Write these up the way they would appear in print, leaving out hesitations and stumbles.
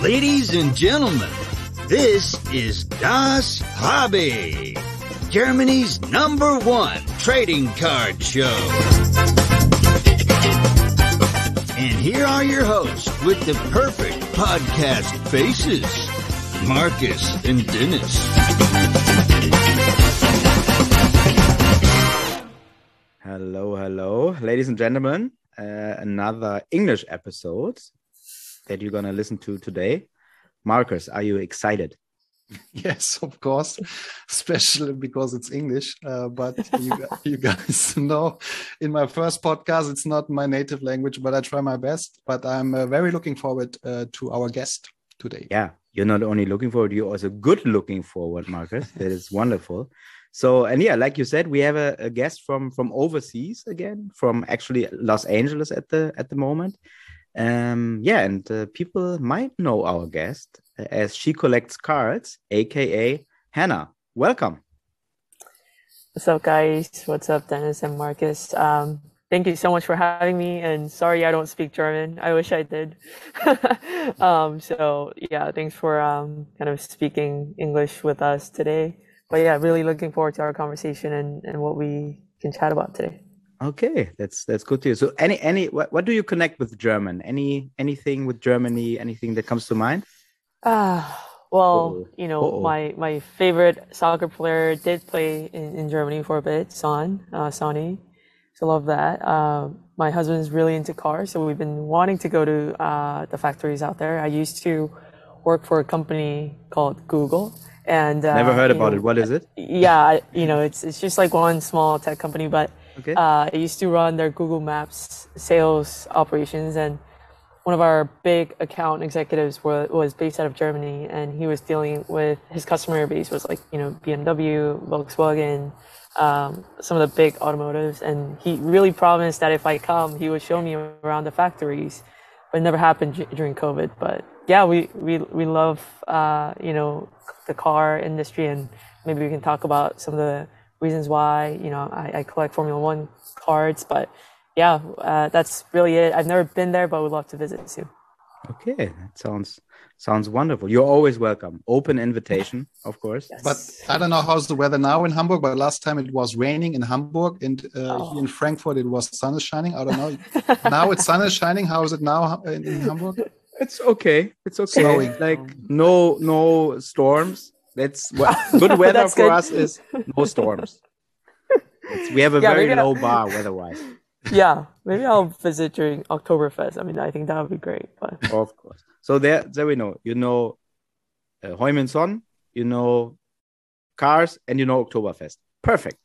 Ladies and gentlemen, this is Das Hobby, Germany's #1 trading card show. And here are your hosts with the perfect podcast faces, Marcus and Dennis. Hello, ladies and gentlemen. Another English episode that you're going to listen to today. Marcus, are you excited? Yes, of course, especially because it's English. But you guys know, in my first podcast, it's not my native language, but I try my best. But I'm very looking forward to our guest today. Yeah, you're not only looking forward, you're also good looking forward, Marcus. That is wonderful. So, and yeah, like you said, we have a guest from overseas again, from actually Los Angeles at the moment. People might know our guest as she collects cards, aka Hannah. Welcome. What's up, guys? What's up, Dennis and Marcus? Thank you so much for having me, and sorry I don't speak German. I wish I did. So yeah, thanks for kind of speaking English with us today. But yeah, really looking forward to our conversation and what we can chat about today. Okay, that's good to hear. So what do you connect with German? Anything with Germany, anything that comes to mind? My favorite soccer player did play in Germany for a bit, Sonny. So love that. My husband's really into cars, so we've been wanting to go to the factories out there. I used to work for a company called Google. And never heard about it. What is it? Yeah, it's just like one small tech company, but okay. I used to run their Google Maps sales operations, and one of our big account executives was based out of Germany, and he was dealing with his customer base was like BMW, Volkswagen, some of the big automotives, and he really promised that if I come, he would show me around the factories, but it never happened during COVID. But yeah, we love the car industry, and maybe we can talk about some of the reasons why I collect Formula One cards. But yeah, that's really it. I've never been there, but would love to visit soon. Okay, that sounds wonderful. You're always welcome. Open invitation, of course. Yes. But I don't know how's the weather now in Hamburg, but last time it was raining in Hamburg, and here in Frankfurt it was sun is shining. I don't know. Now it's sun is shining. How is it now in Hamburg? It's okay. Snowing. Like no storms. That's what good weather for us is. No storms. We have a very low bar weather-wise. Yeah, maybe I'll visit during Oktoberfest. I mean, I think that would be great. But of course. So there we know. Heumann Son, cars, and Oktoberfest. Perfect.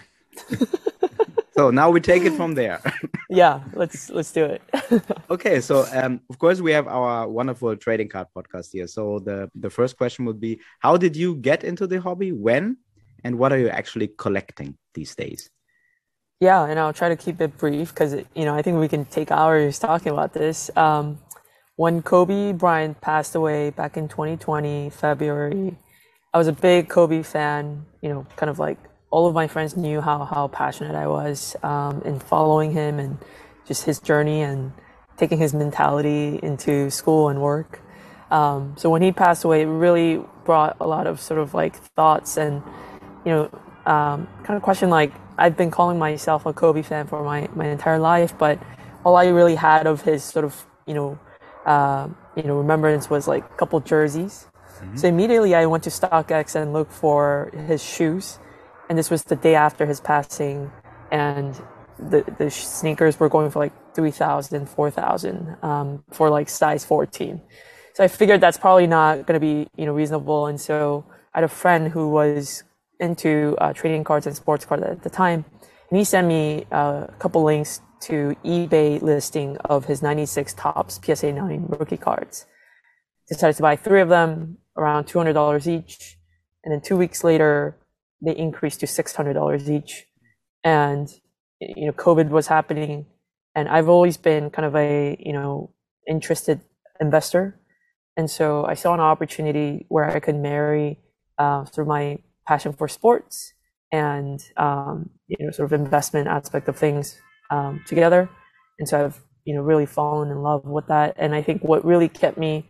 So now we take it from there. Yeah, let's do it. Okay, so of course we have our wonderful trading card podcast here. So the first question would be, how did you get into the hobby? When? And what are you actually collecting these days? Yeah, and I'll try to keep it brief because I think we can take hours talking about this. When Kobe Bryant passed away back in 2020, February, I was a big Kobe fan, kind of like all of my friends knew how passionate I was in following him and just his journey and taking his mentality into school and work. So when he passed away, it really brought a lot of sort of like thoughts and, kind of question, like, I've been calling myself a Kobe fan for my entire life, but all I really had of his sort of, remembrance was like a couple jerseys. Mm-hmm. So immediately I went to StockX and looked for his shoes. And this was the day after his passing, and the sneakers were going for like $3,000, $4,000 for like size 14. So I figured that's probably not going to be reasonable. And so I had a friend who was into trading cards and sports cards at the time, and he sent me a couple links to eBay listing of his 96 Topps PSA 9 rookie cards. Decided to buy 3 of them, around $200 each, and then 2 weeks later they increased to $600 each. And COVID was happening, and I've always been kind of a interested investor, and so I saw an opportunity where I could marry through my passion for sports and sort of investment aspect of things together. And so I've really fallen in love with that. And I think what really kept me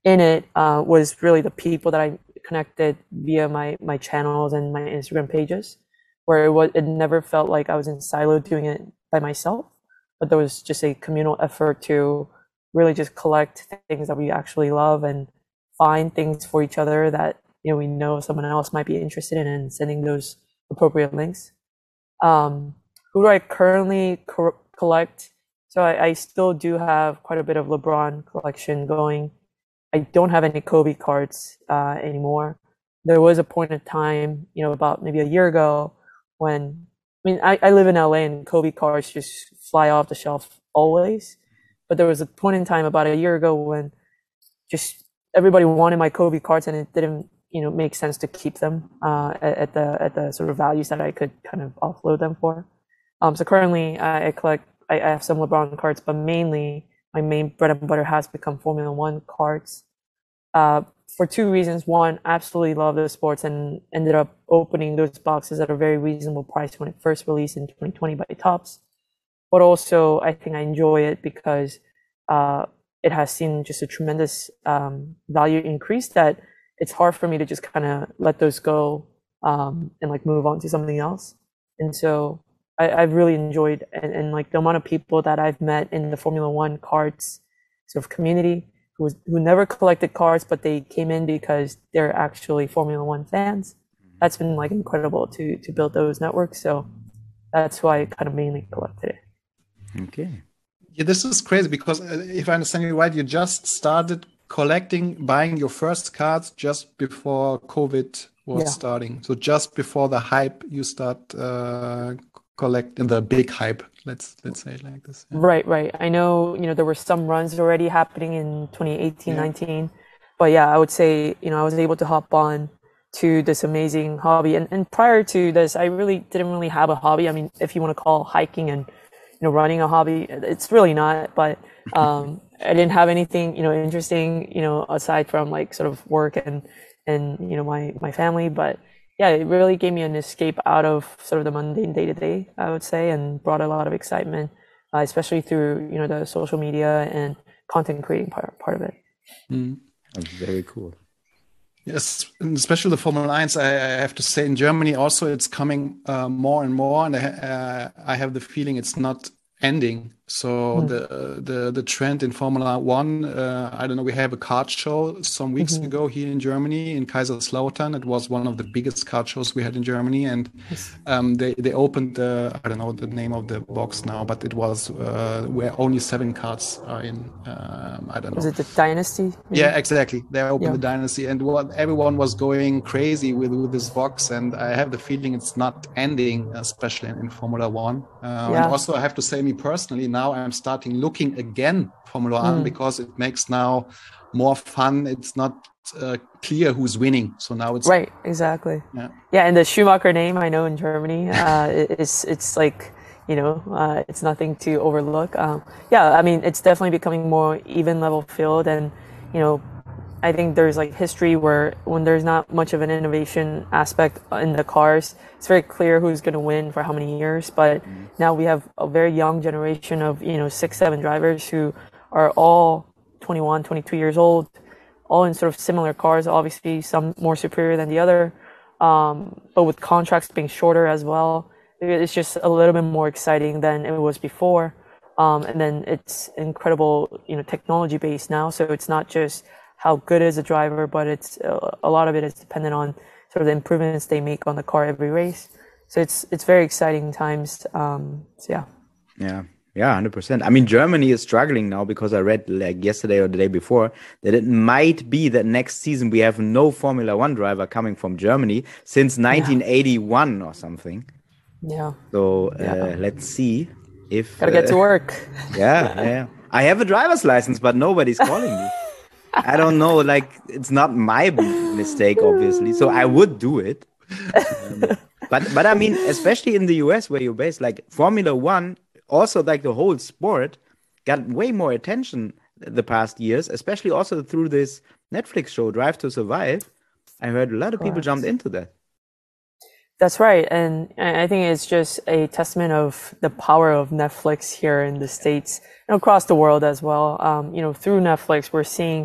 in it was really the people that I connected via my channels and my Instagram pages, where it never felt like I was in silo doing it by myself, but there was just a communal effort to really just collect things that we actually love and find things for each other that we know someone else might be interested in, and sending those appropriate links. Who do I currently collect? So I still do have quite a bit of LeBron collection going. I don't have any Kobe cards anymore. There was a point in time, about maybe a year ago, when I live in LA and Kobe cards just fly off the shelf always. But there was a point in time about a year ago when just everybody wanted my Kobe cards, and it didn't make sense to keep them at the sort of values that I could kind of offload them for. So currently I have some LeBron cards, but mainly my main bread and butter has become Formula One cards. For two reasons. One, absolutely love those sports and ended up opening those boxes at a very reasonable price when it first released in 2020 by Topps. But also, I think I enjoy it because it has seen just a tremendous value increase that it's hard for me to just kind of let those go and like move on to something else. And so I've really enjoyed and like the amount of people that I've met in the Formula One cards sort of community who never collected cards, but they came in because they're actually Formula One fans. That's been like incredible to build those networks. So that's why I kind of mainly collected it. Okay. Yeah, this is crazy because if I understand you right, you just started buying your first cards just before COVID was starting. So just before the hype, you start collecting the big hype. Let's say it like this. Yeah. Right. I know, there were some runs already happening in 2018, 19. But yeah, I would say, I was able to hop on to this amazing hobby. And prior to this, I really didn't really have a hobby. I mean, if you want to call hiking and, running a hobby, it's really not. But I didn't have anything, interesting, aside from like sort of work and my family. But yeah, it really gave me an escape out of sort of the mundane day to day, I would say, and brought a lot of excitement, especially through, the social media and content creating part of it. That's very cool. Yes, and especially the Formula 1, I have to say in Germany also it's coming more and more, and I have the feeling it's not ending. So the trend in Formula 1, I don't know, we have a kart show some weeks ago here in Germany in Kaiserslautern. It was one of the biggest kart shows we had in Germany, and they opened I don't know the name of the box now, but it was where only 7 karts are in. I don't know. Was it the Dynasty? Maybe? Yeah, exactly. They opened the Dynasty, and everyone was going crazy with this box, and I have the feeling it's not ending, especially in Formula 1. And also I have to say, me personally, now I'm starting looking again Formula 1 because it makes now more fun. It's not clear who's winning. So now it's right. Exactly. Yeah. And the Schumacher name, I know in Germany, it's like, it's nothing to overlook. I mean, it's definitely becoming more even level field. And, I think there's like history where when there's not much of an innovation aspect in the cars, it's very clear who's going to win for how many years. But now we have a very young generation of, 6-7 drivers who are all 21, 22 years old, all in sort of similar cars, obviously some more superior than the other. But with contracts being shorter as well, it's just a little bit more exciting than it was before. And then it's incredible, technology based now. So it's not just how good is a driver, but it's a lot of it is dependent on sort of the improvements they make on the car every race. So it's very exciting times. Yeah, 100%. I mean, Germany is struggling now because I read like yesterday or the day before that it might be that next season we have no Formula 1 driver coming from Germany since 1981 or something. Yeah. So let's see if gotta get to work. Yeah. I have a driver's license, but nobody's calling me. I don't know, like, it's not my mistake, obviously. So I would do it. But I mean, especially in the US where you're based, like Formula 1, also like the whole sport got way more attention the past years, especially also through this Netflix show, Drive to Survive. I heard a lot of people jumped into that. That's right. And I think it's just a testament of the power of Netflix here in the States and across the world as well. Through Netflix, we're seeing,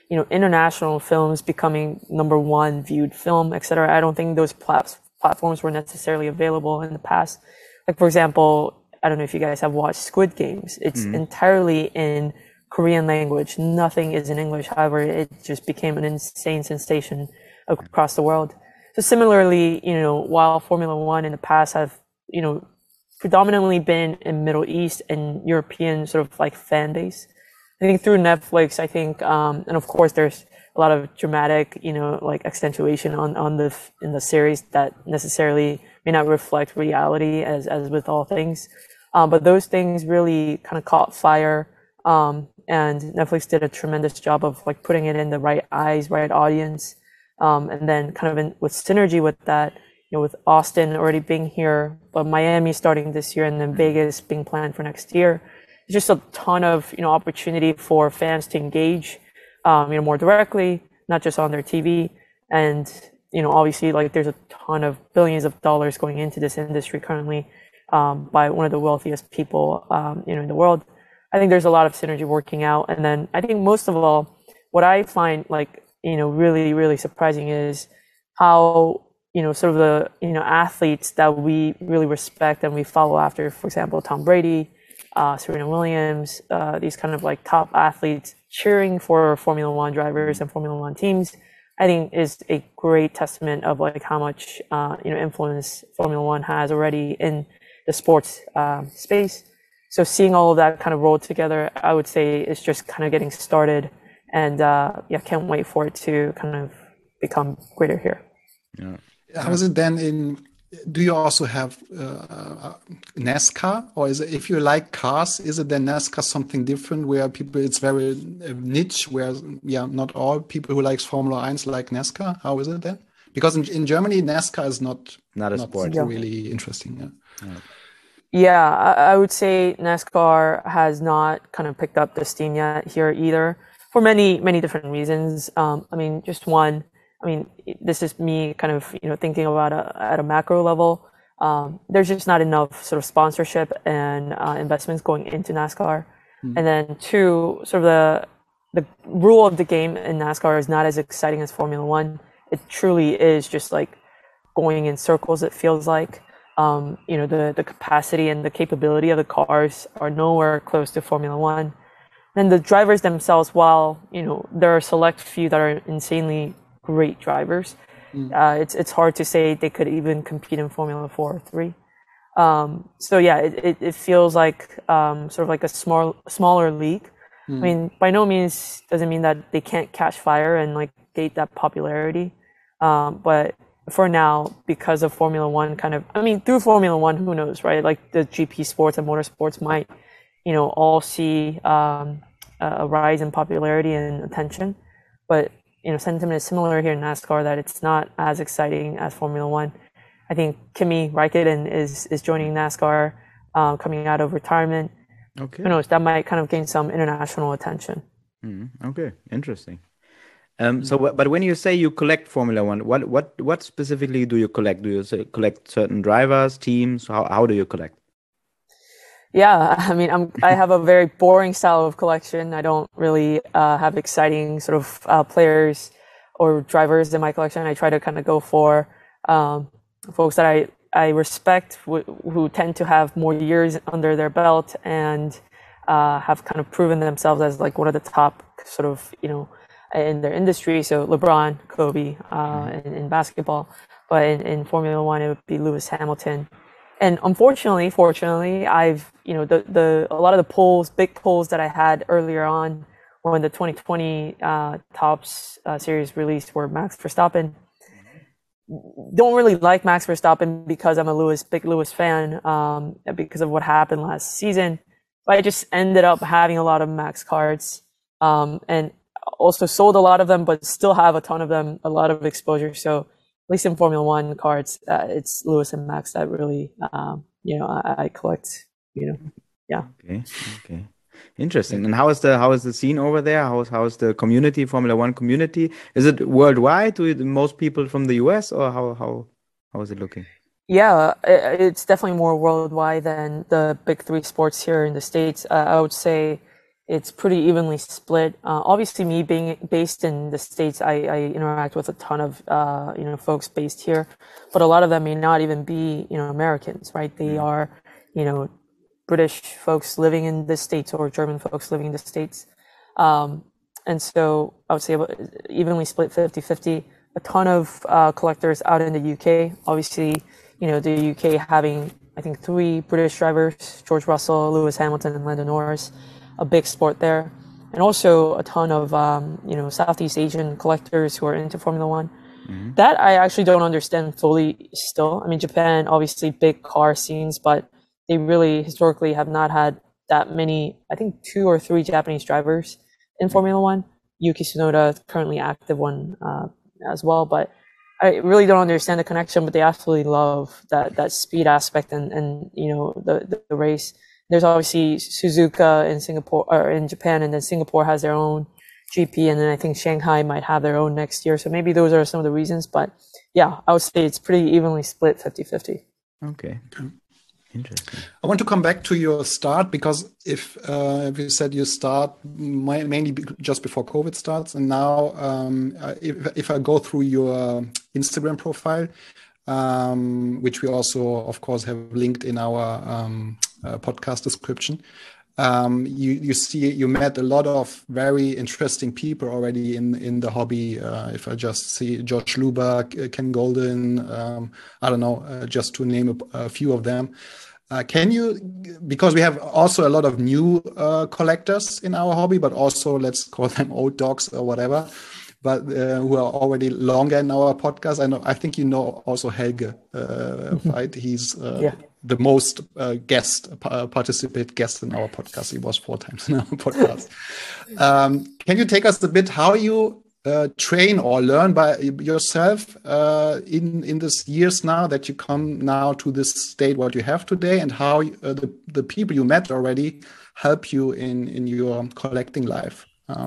international films becoming number one viewed film, etc. I don't think those platforms were necessarily available in the past. Like, for example, I don't know if you guys have watched Squid Games. It's entirely in Korean language. Nothing is in English. However, it just became an insane sensation across the world. So similarly, while Formula One in the past have, predominantly been in Middle East and European sort of like fan base, I think through Netflix, and of course there's a lot of dramatic, like accentuation in the series that necessarily may not reflect reality as with all things. But those things really kind of caught fire. And Netflix did a tremendous job of like putting it in the right eyes, right audience. And then kind of with synergy with that, with Austin already being here, but Miami starting this year and then Vegas being planned for next year. There's just a ton of, opportunity for fans to engage, more directly, not just on their TV. And, obviously like there's a ton of billions of dollars going into this industry currently, by one of the wealthiest people, in the world. I think there's a lot of synergy working out. And then I think most of all, what I find like, really, really surprising is how, sort of the, athletes that we really respect and we follow after, for example, Tom Brady, Serena Williams, these kind of like top athletes cheering for Formula One drivers and Formula One teams, I think is a great testament of like how much, influence Formula One has already in the sports, space. So seeing all of that kind of roll together, I would say it's just kind of getting started, and can't wait for it to kind of become greater here. Yeah. How is it then do you also have NASCAR, or is it, if you like cars, is it then NASCAR something different where it's very niche, where not all people who likes Formula 1 like NASCAR? How is it then? Because in Germany, NASCAR is not a sport. Really interesting. Yeah, I would say NASCAR has not kind of picked up the steam yet here either, for many, many different reasons. Just one, this is me kind of, thinking about at a macro level. There's just not enough sort of sponsorship and investments going into NASCAR. And then two, sort of the rule of the game in NASCAR is not as exciting as Formula One. It truly is just like going in circles, it feels like. The capacity and the capability of the cars are nowhere close to Formula One. And the drivers themselves, while, there are a select few that are insanely great drivers, it's hard to say they could even compete in Formula 4 or 3. It feels like sort of like a smaller league. By no means doesn't mean that they can't catch fire and like gate that popularity. But for now, because of Formula One through Formula One, who knows, right? Like the GP sports and motorsports might, all see a rise in popularity and attention. But, sentiment is similar here in NASCAR, that it's not as exciting as Formula One. I think Kimi Räikkönen is joining NASCAR, coming out of retirement. Okay. Who knows? That might kind of gain some international attention. Okay, interesting. But when you say you collect Formula One, what specifically do you collect? Do you collect certain drivers, teams? How do you collect? Yeah, I have a very boring style of collection. I don't really have exciting sort of players or drivers in my collection. I try to kind of go for folks that I respect, who tend to have more years under their belt and have kind of proven themselves as like one of the top sort of, in their industry. So LeBron, Kobe, in basketball, but in Formula One, it would be Lewis Hamilton. And fortunately, I've, a lot of the big polls that I had earlier on when the 2020 Topps series released were Max Verstappen. Don't really like Max Verstappen because I'm a big Lewis fan, because of what happened last season. But I just ended up having a lot of Max cards, and also sold a lot of them, but still have a ton of them, a lot of exposure. So at least in Formula One cards, it's Lewis and Max that really, I collect, yeah. Okay. Interesting. And how is the scene over there? How is the community, Formula One community? Is it worldwide? Do most people from the US, or how is it looking? Yeah, it's definitely more worldwide than the big three sports here in the States. I would say, it's pretty evenly split. Obviously, me being based in the States, I interact with a ton of folks based here, but a lot of them may not even be Americans, right? They are British folks living in the States or German folks living in the States. And so I would say evenly split 50-50. A ton of collectors out in the UK. Obviously, the UK having, I think, 3 British drivers, George Russell, Lewis Hamilton, and Lando Norris, a big sport there. And also a ton of, Southeast Asian collectors who are into Formula One. Mm-hmm. That I actually don't understand fully still. I mean, Japan, obviously big car scenes, but they really historically have not had that many, I think 2 or 3 Japanese drivers in Formula One. Yuki Tsunoda, currently active one as well, but I really don't understand the connection, but they absolutely love that speed aspect and the race. There's obviously Suzuka in Singapore or in Japan, and then Singapore has their own GP, and then I think Shanghai might have their own next year. So maybe those are some of the reasons, but yeah, I would say it's pretty evenly split 50-50. Okay. Interesting. I want to come back to your start, because if you said you start mainly just before COVID starts, and now if I go through your Instagram profile, which we also of course have linked in our podcast description, you see you met a lot of very interesting people already in the hobby. If I just see George Lubach, Ken Golden, I don't know, just to name a few of them. Can you, because we have also a lot of new collectors in our hobby, but also let's call them old dogs or whatever, but who are already longer in our podcast. I think also Helge, right? He's the most participant guest in our podcast. He was 4 times in our podcast. Can you take us a bit how you train or learn by yourself in this years now that you come now to this state what you have today, and how the people you met already help you in your collecting life?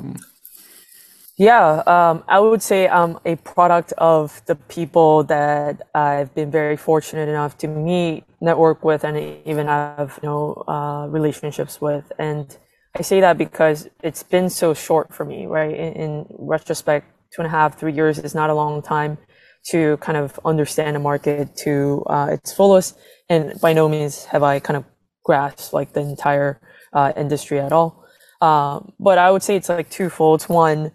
I would say I'm a product of the people that I've been very fortunate enough to meet, network with, and even have relationships with. And I say that because it's been so short for me, right? In retrospect, 2.5, 3 years is not a long time to kind of understand a market to its fullest. And by no means have I kind of grasped like the entire industry at all. But I would say it's like twofold. One,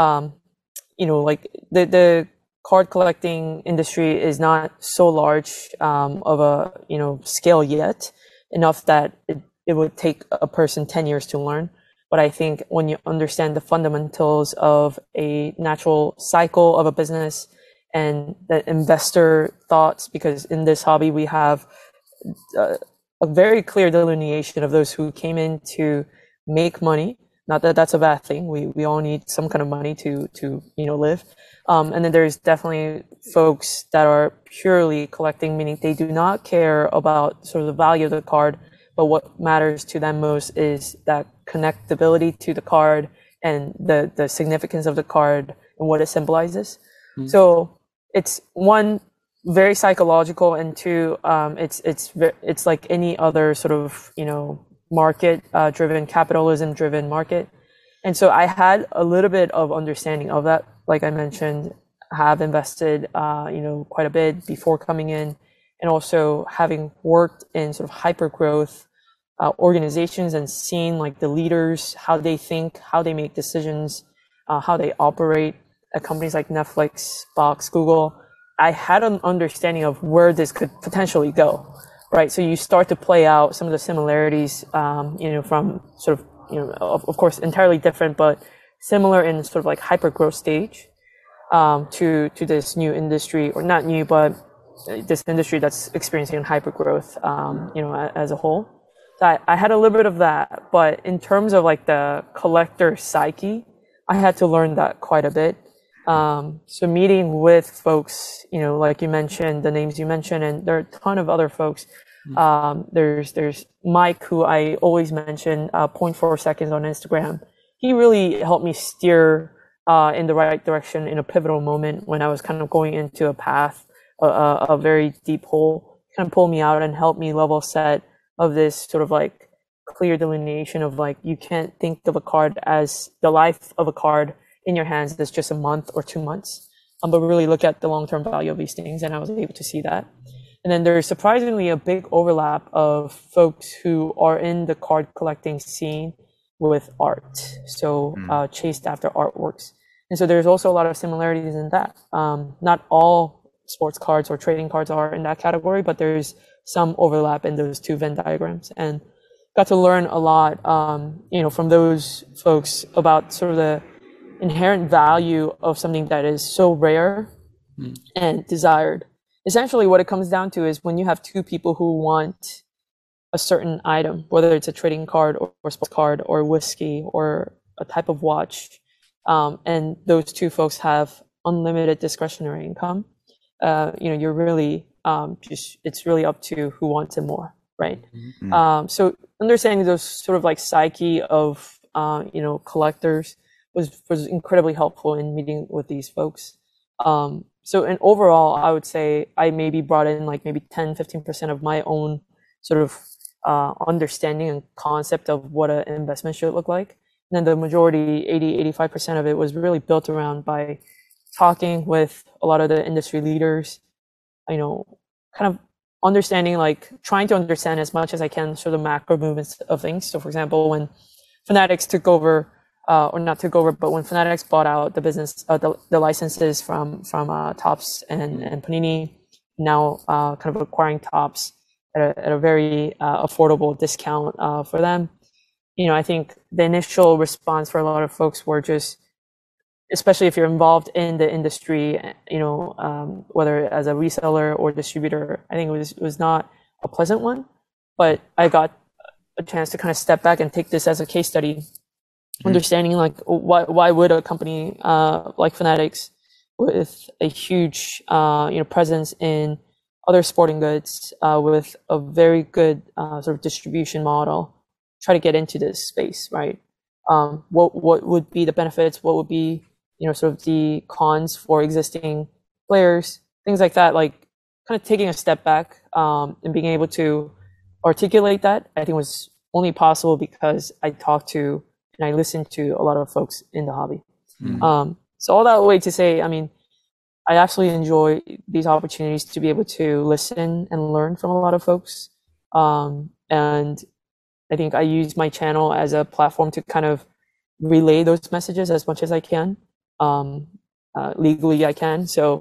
like the card collecting industry is not so large of a scale yet, enough that it would take a person 10 years to learn. But I think when you understand the fundamentals of a natural cycle of a business and the investor thoughts, because in this hobby we have a very clear delineation of those who came in to make money. Not that that's a bad thing. We all need some kind of money to live. And then there's definitely folks that are purely collecting, meaning they do not care about sort of the value of the card, but what matters to them most is that connectability to the card and the significance of the card and what it symbolizes. Mm-hmm. So it's one, very psychological, and two, it's like any other sort of market driven, capitalism driven market. And so I had a little bit of understanding of that. Like I mentioned, have invested quite a bit before coming in, and also having worked in sort of hyper growth organizations and seen like the leaders, how they think, how they make decisions, how they operate at companies like Netflix, Box, Google. I had an understanding of where this could potentially go, right? So you start to play out some of the similarities, from sort of, of course, entirely different, but similar in sort of like hyper growth stage to this new industry, or not new, but this industry that's experiencing hyper growth, as a whole. So I had a little bit of that, but in terms of like the collector psyche, I had to learn that quite a bit. So meeting with folks, like you mentioned, the names you mentioned, and there are a ton of other folks. There's Mike, who I always mention, 0.4 seconds on Instagram. He really helped me steer in the right direction in a pivotal moment when I was kind of going into a path, a very deep hole, kind of pulled me out and helped me level set of this sort of like clear delineation of like, you can't think of a card as the life of a card in your hands that's just a month or 2 months, but really look at the long-term value of these things. And I was able to see that. And then there's surprisingly a big overlap of folks who are in the card collecting scene with art. So chased after artworks. And so there's also a lot of similarities in that. Not all sports cards or trading cards are in that category, but there's some overlap in those two Venn diagrams. And got to learn a lot, from those folks about sort of the inherent value of something that is so rare and desired. Essentially, what it comes down to is when you have two people who want a certain item, whether it's a trading card or sports card or whiskey or a type of watch, and those two folks have unlimited discretionary income, you're really it's really up to who wants it more, right? So understanding those sort of like psyche of collectors was incredibly helpful in meeting with these folks. So in overall, I would say I maybe brought in like maybe 10-15% of my own sort of understanding and concept of what an investment should look like. And then the majority, 80-85% of it was really built around by talking with a lot of the industry leaders, kind of understanding, like trying to understand as much as I can sort of macro movements of things. So for example, when Fanatics took over, or not took over, but when Fanatics bought out the business, the licenses from Topps and Panini, now kind of acquiring Topps at a very affordable discount for them. I think the initial response for a lot of folks were just, especially if you're involved in the industry, whether as a reseller or distributor, I think it was not a pleasant one. But I got a chance to kind of step back and take this as a case study, understanding like why would a company like Fanatics with a huge presence in other sporting goods with a very good sort of distribution model try to get into this space, right? What would be the benefits? What would be sort of the cons for existing players? Things like that, like kind of taking a step back and being able to articulate that, I think was only possible because I talked to and I listened to a lot of folks in the hobby. So all that way to say, I mean, I absolutely enjoy these opportunities to be able to listen and learn from a lot of folks. And I think I use my channel as a platform to kind of relay those messages as much as I can. Legally I can. So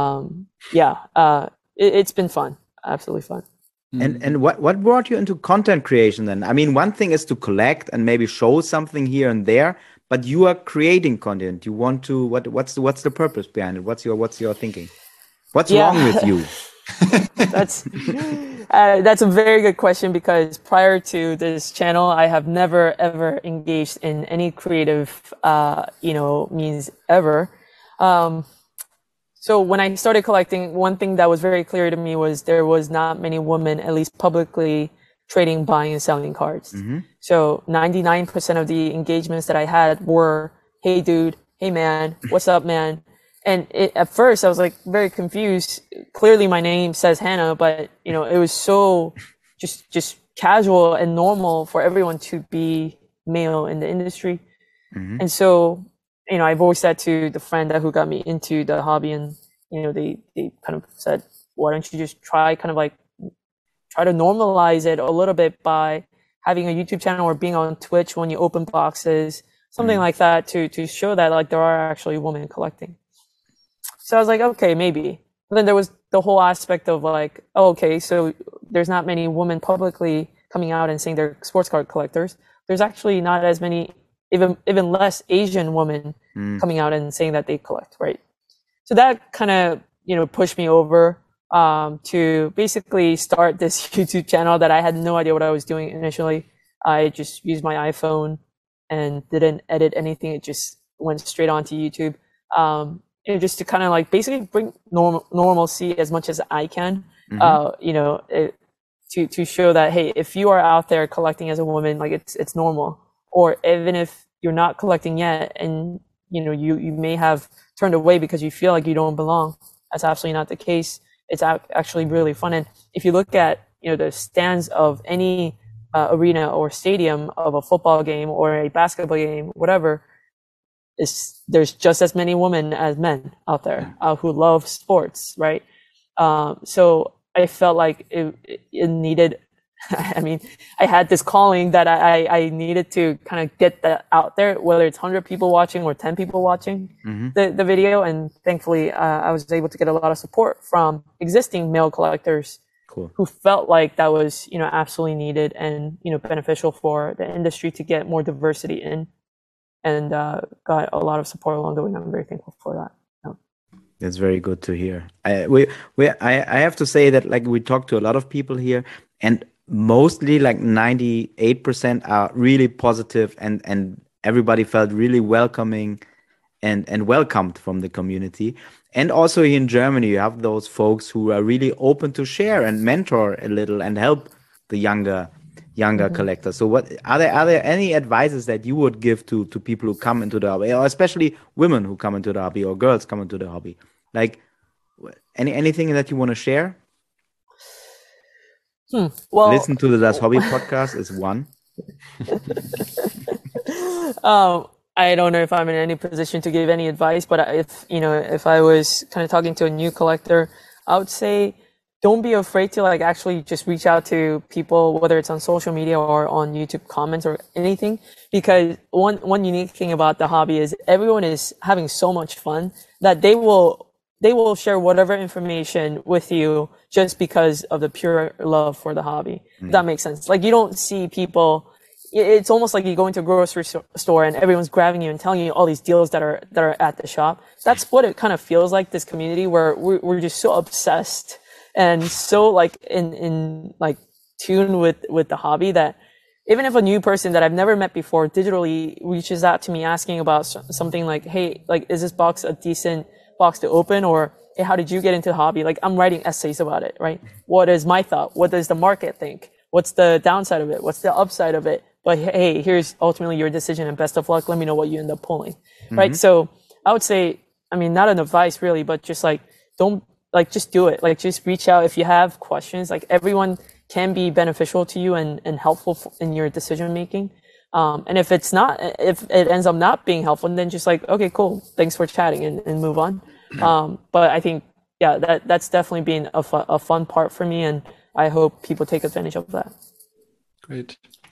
it's been fun. Absolutely fun. And what brought you into content creation then? I mean, one thing is to collect and maybe show something here and there, but you are creating content. You want to what's the purpose behind it? What's your thinking? What's wrong with you? That's a very good question, because prior to this channel, I have never ever engaged in any creative means ever. So when I started collecting, one thing that was very clear to me was there was not many women, at least publicly, trading, buying, and selling cards. So 99% of the engagements that I had were, hey dude, hey man, what's up man? And at first I was like very confused. Clearly my name says Hannah, but it was so just casual and normal for everyone to be male in the industry. And so I voiced that to the friend who got me into the hobby, and they kind of said, why don't you just try to normalize it a little bit by having a YouTube channel or being on Twitch when you open boxes, something like that, to show that like there are actually women collecting. So I was like, okay, maybe. But then there was the whole aspect of like, oh, okay, so there's not many women publicly coming out and saying they're sports card collectors. There's actually not as many, even less Asian women coming out and saying that they collect, right? So that kind of, pushed me over to basically start this YouTube channel that I had no idea what I was doing initially. I just used my iPhone and didn't edit anything. It just went straight onto YouTube. Just to kind of like basically bring normalcy as much as I can, to show that, hey, if you are out there collecting as a woman, like it's normal. Or even if you're not collecting yet and you may have turned away because you feel like you don't belong, that's absolutely not the case. It's actually really fun. And if you look at the stands of any arena or stadium of a football game or a basketball game, whatever, there's just as many women as men out there who love sports, right? So I felt like it needed, I mean, I had this calling that I needed to kind of get that out there, whether it's 100 people watching or 10 people watching the video. And thankfully, I was able to get a lot of support from existing male collectors who felt like that was, absolutely needed and, beneficial for the industry to get more diversity in, and got a lot of support along the way. I'm very thankful for that. That's very good to hear. I have to say that, like, we talked to a lot of people here, and mostly like 98% are really positive, and everybody felt really welcoming and welcomed from the community. And also here in Germany, you have those folks who are really open to share and mentor a little and help the younger collectors. So what are there any advices that you would give to people who come into the hobby, or especially women who come into the hobby or girls come into the hobby? Like anything that you want to share? Well, listen to the Das Hobby podcast is one. I don't know if I'm in any position to give any advice, but if I was kind of talking to a new collector, I would say don't be afraid to actually just reach out to people, whether it's on social media or on YouTube comments or anything, because one unique thing about the hobby is everyone is having so much fun that they will share whatever information with you just because of the pure love for the hobby. If that makes sense. Like, you don't see people, it's almost like you go into a grocery store and everyone's grabbing you and telling you all these deals that are at the shop. That's what it kind of feels like, this community where we're just so obsessed and so in tune with the hobby, that even if a new person that I've never met before digitally reaches out to me asking about something like, hey, is this box a decent box to open, or hey, how did you get into the hobby? I'm writing essays about it, right? What is my thought? What does the market think? What's the downside of it? What's the upside of it? But hey, here's ultimately your decision, and best of luck. Let me know what you end up pulling, right? So I would say, not an advice really, but just don't just do it. Just reach out if you have questions. Everyone can be beneficial to you and helpful in your decision making. And if it ends up not being helpful, then just okay, cool, thanks for chatting, and move on. But I think, that's definitely been a fun part for me, and I hope people take advantage of that. Great.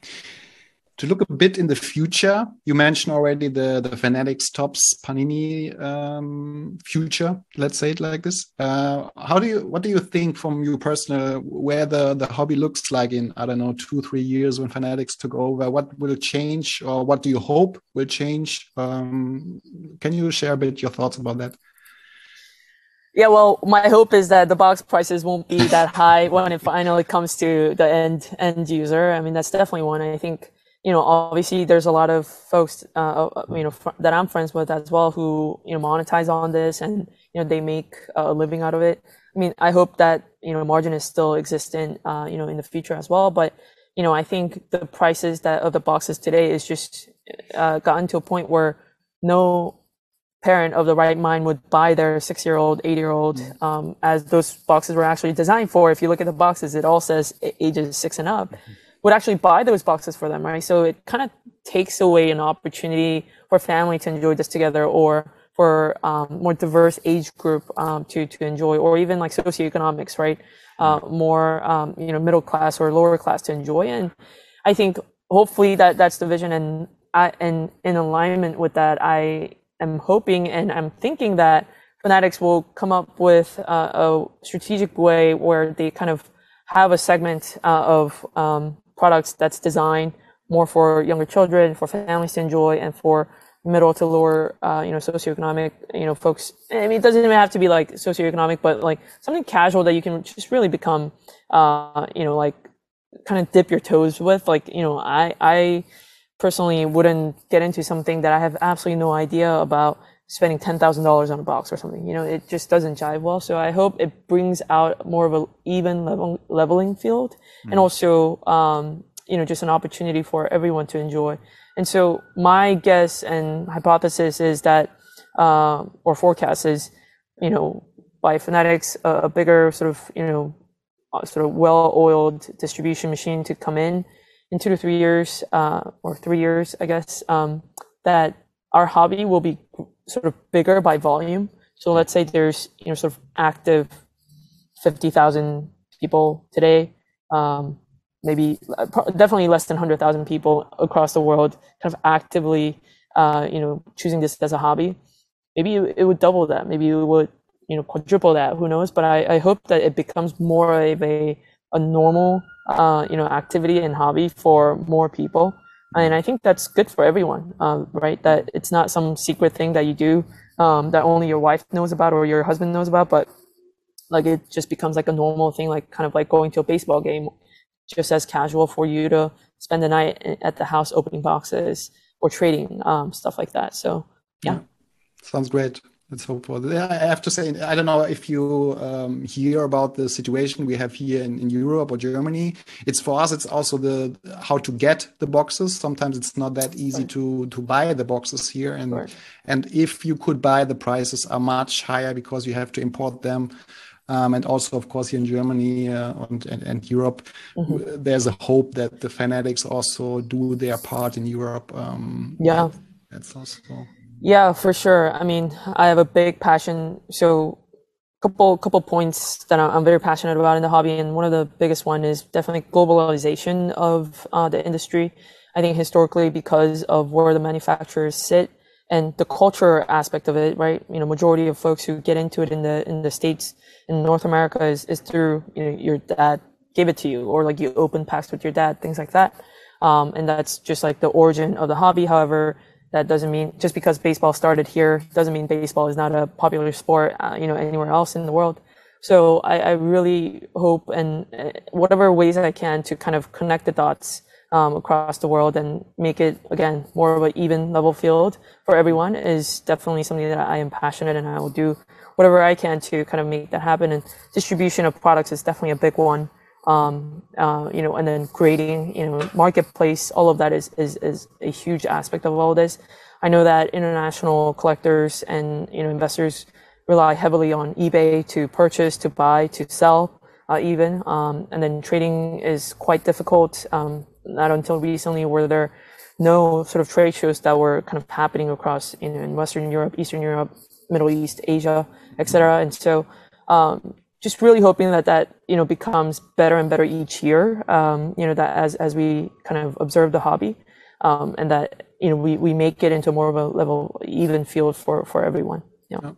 To look a bit in the future, you mentioned already the Fanatics Topps Panini future. Let's say it like this. What do you think from you personal, where the hobby looks like in, I don't know, 2-3 years when Fanatics took over? What will change, or what do you hope will change? Can you share a bit your thoughts about that? Yeah, well, my hope is that the box prices won't be that high when it finally comes to the end user. That's definitely one. I think, obviously there's a lot of folks, that I'm friends with as well who, monetize on this, and, they make a living out of it. I hope that, margin is still existent, in the future as well. But, I think the prices of the boxes today is just, gotten to a point where no parent of the right mind would buy their 6-year-old, 8-year-old, as those boxes were actually designed for. If you look at the boxes, it all says ages 6 and up, would actually buy those boxes for them, right? So it kind of takes away an opportunity for family to enjoy this together, or for more diverse age group to enjoy, or even socioeconomics, right? More middle class or lower class to enjoy. And I think hopefully that's the vision, and in alignment with that, I'm hoping and I'm thinking that Fanatics will come up with a strategic way where they kind of have a segment of products that's designed more for younger children, for families to enjoy, and for middle to lower, socioeconomic, folks. It doesn't even have to be socioeconomic, but something casual that you can just really become, kind of dip your toes with. I personally wouldn't get into something that I have absolutely no idea about, spending $10,000 on a box or something. It just doesn't jive well. So I hope it brings out more of an even leveling field, and also, just an opportunity for everyone to enjoy. And so my guess and hypothesis is that, or forecast is, by Fanatics, a bigger sort of well-oiled distribution machine to come in, in 2 to 3 years, or 3 years, I guess, that our hobby will be sort of bigger by volume. So let's say there's, sort of active 50,000 people today, maybe definitely less than 100,000 people across the world kind of actively, choosing this as a hobby. Maybe it would double that. Maybe it would, quadruple that. Who knows? But I hope that it becomes more of a normal, activity and hobby for more people. And I think that's good for everyone, right? That it's not some secret thing that you do, that only your wife knows about or your husband knows about, but like it just becomes like a normal thing, like kind of like going to a baseball game, just as casual for you to spend the night at the house opening boxes or trading, stuff like that. So yeah. Sounds great. Let's hope for that. I have to say, I don't know if you hear about the situation we have here in Europe or Germany. It's for us, it's also how to get the boxes. Sometimes it's not that easy to buy the boxes here. And if you could buy, the prices are much higher because you have to import them. And also, of course, here in Germany and Europe, there's a hope that the Fanatics also do their part in Europe. That's also... Yeah, for sure. I mean, I have a big passion. So couple points that I'm very passionate about in the hobby. And one of the biggest one is definitely globalization of the industry. I think historically, because of where the manufacturers sit and the culture aspect of it, right? Majority of folks who get into it in the States, in North America is through, your dad gave it to you, or like you open packs with your dad, things like that. And that's just like the origin of the hobby. However, that doesn't mean just because baseball started here doesn't mean baseball is not a popular sport, anywhere else in the world. So I really hope, and whatever ways I can, to kind of connect the dots across the world and make it, again, more of an even level field for everyone is definitely something that I am passionate, and I will do whatever I can to kind of make that happen. And distribution of products is definitely a big one. And then creating, marketplace, all of that is a huge aspect of all this. I know that international collectors and, investors rely heavily on eBay to purchase, to buy, to sell, even. And then trading is quite difficult. Not until recently were there no sort of trade shows that were kind of happening across, in Western Europe, Eastern Europe, Middle East, Asia, etc. And so, just really hoping that becomes better and better each year, that as we kind of observe the hobby, and that, we make it into more of a level even field for everyone. Yeah.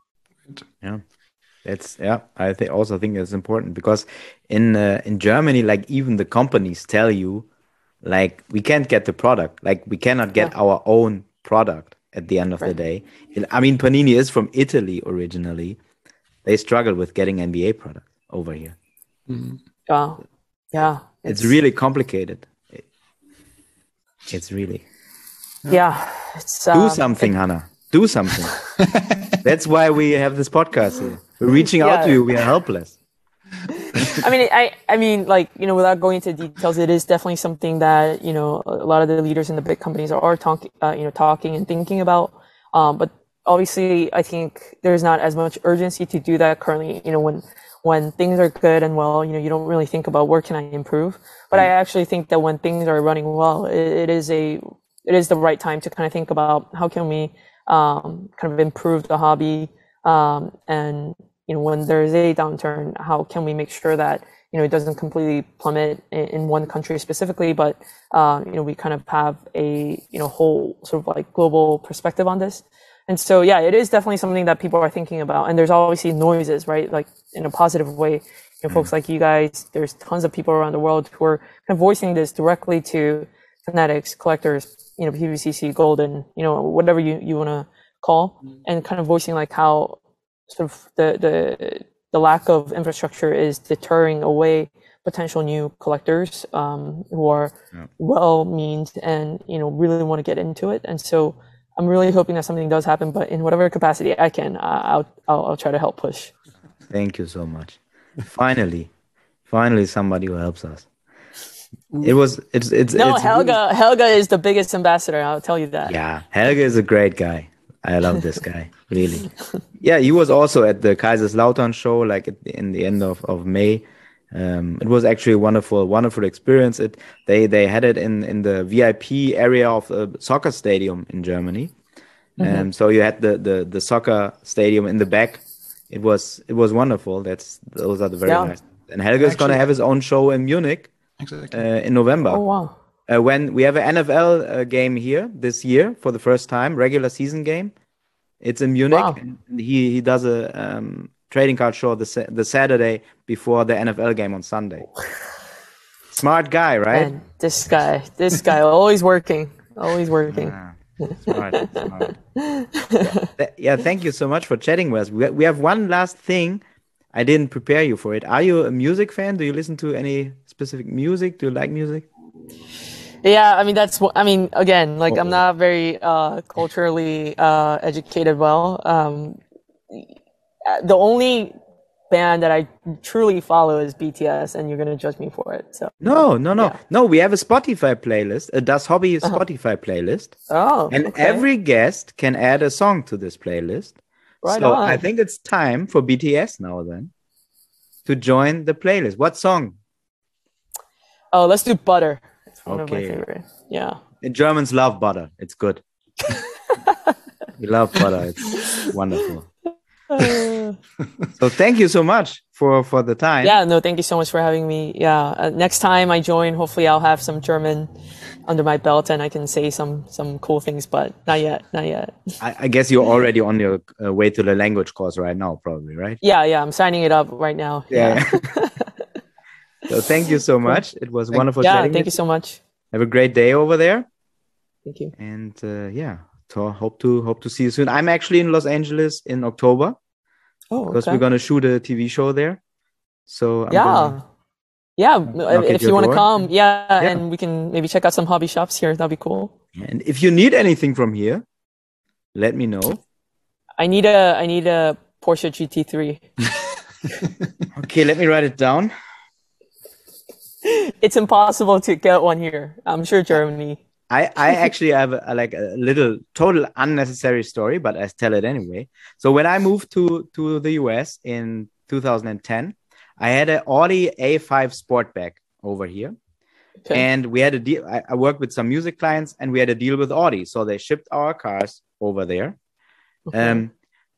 I also think it's important because in Germany, like even the companies tell you, like we can't get the product, like we cannot get our own product at the end of the day. I mean, Panini is from Italy originally. They struggle with getting NBA product over here. Yeah. It's really complicated. It's really. It's do something, Hannah. Do something. That's why we have this podcast here. We're reaching out to you. We are helpless. I mean, like, without going into details, it is definitely something that, a lot of the leaders in the big companies are talking and thinking about. But obviously, I think there's not as much urgency to do that currently. When things are good and well, you don't really think about where can I improve. But I actually think that when things are running well, it is the right time to kind of think about how can we kind of improve the hobby, and when there is a downturn, how can we make sure that it doesn't completely plummet in one country specifically, but we kind of have a whole sort of like global perspective on this. And so, yeah, it is definitely something that people are thinking about. And there's obviously noises, right? Like in a positive way, folks like you guys, there's tons of people around the world who are kind of voicing this directly to fanatics, collectors, PVCC, Golden, whatever you want to call, and kind of voicing like how sort of the lack of infrastructure is deterring away potential new collectors, who are well-meaned and, really want to get into it. And so, I'm really hoping that something does happen, but in whatever capacity I can, I'll try to help push. Thank you so much. Finally, somebody who helps us. It's Helga is the biggest ambassador. I'll tell you that. Yeah, Helga is a great guy. I love this guy, really. Yeah, he was also at the Kaiserslautern show, like in the end of May, It was actually a wonderful experience. They had it in the VIP area of a soccer stadium in Germany. So you had the soccer stadium in the back. It was wonderful. Those are the very nice. And Helge's gonna have his own show in Munich in November. Oh wow! When we have an NFL game here this year for the first time, regular season game. It's in Munich. Wow. And he does a trading card show the Saturday before the NFL game on Sunday. Smart guy, right? Man, this guy, always working. Smart. Yeah, thank you so much for chatting with us. We have one last thing. I didn't prepare you for it. Are you a music fan? Do you listen to any specific music? Do you like music? Yeah, I mean, again, like I'm not very culturally educated well. The only band that I truly follow is BTS, and you're gonna judge me for it. So No. We have a Spotify playlist, a Das Hobby Spotify playlist. Oh, And okay. every guest can add a song to this playlist. Right So on. I think it's time for BTS now then to join the playlist. What song? Oh, let's do Butter. It's one of my Okay. favorite. Yeah. The Germans love butter. It's good. We love butter. It's wonderful. So thank you so much for the time. Yeah, no, thank you so much for having me. Yeah, next time I join, hopefully I'll have some German under my belt and I can say some cool things, but not yet. I guess you're already on your way to the language course right now, probably, right? Yeah, I'm signing it up right now. Yeah. So thank you so much. It was wonderful Yeah, chatting. thank you so much. Have a great day over there. Thank you. And hope to see you soon. I'm actually in Los Angeles in October Oh, because okay. we're gonna shoot a TV show there. So I'm Yeah. gonna Yeah, knock at if your you want to door. come, and we can maybe check out some hobby shops here. That'd be cool. And if you need anything from here, let me know. I need a Porsche GT3. Okay, let me write it down. It's impossible to get one here. I'm sure Germany. I actually have a little total unnecessary story, but I tell it anyway. So when I moved to the US in 2010, I had an Audi A5 Sportback over here. Okay. And we had a deal. I worked with some music clients and we had a deal with Audi. So they shipped our cars over there. Okay.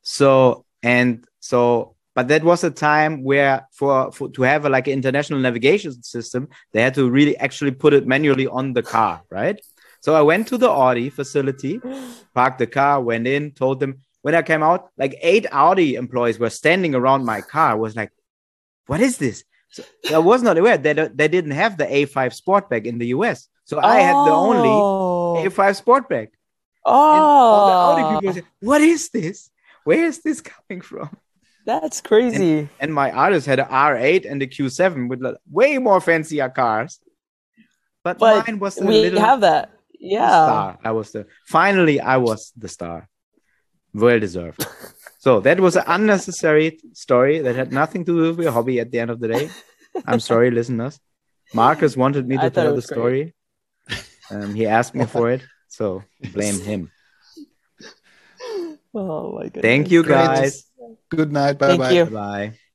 But that was a time where for to have an international navigation system, they had to really actually put it manually on the car, right? So I went to the Audi facility, parked the car, went in, told them. When I came out, 8 Audi employees were standing around my car. I was like, what is this? So I was not aware that they didn't have the A5 Sportback in the US. So I had the only A5 Sportback. And all the Audi people said, what is this? Where is this coming from? That's crazy. And my artist had an R8 and a Q7 with way more fancier cars. But mine was the we little have that. Yeah. star. I was the star. Well deserved. So that was an unnecessary story that had nothing to do with your hobby at the end of the day. I'm sorry, listeners. Marcus wanted me I to thought it tell the was story. He asked me for it. So blame him. Oh my goodness. Thank you, Great. guys. Good night. Bye bye. you. Bye.